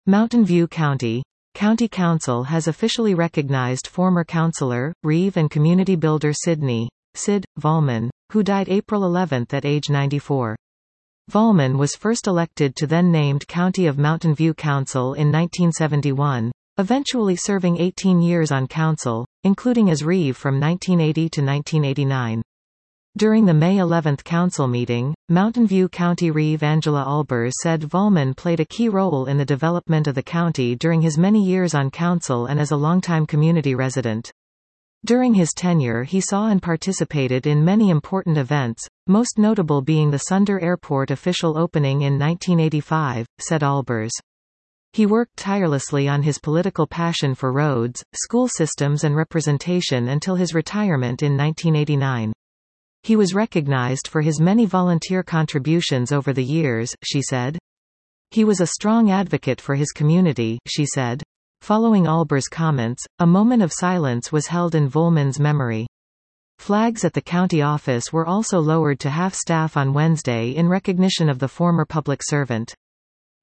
Mountain View County. County Council has officially recognized former councillor, Reeve and community builder Sidney Sid Volman, who died April 11 at age 94. Volman was first elected to then-named County of Mountain View Council in 1971, eventually serving 18 years on council, including as Reeve from 1980 to 1989. During the May 11 council meeting, Mountain View County Reeve Angela Albers said Volman played a key role in the development of the county during his many years on council and as a longtime community resident. During his tenure he saw and participated in many important events, most notable being the Sunder Airport official opening in 1985, said Albers. He worked tirelessly on his political passion for roads, school systems and representation until his retirement in 1989. He was recognized for his many volunteer contributions over the years, she said. He was a strong advocate for his community, she said. Following Albers' comments, a moment of silence was held in Volman's memory. Flags at the county office were also lowered to half-staff on Wednesday in recognition of the former public servant.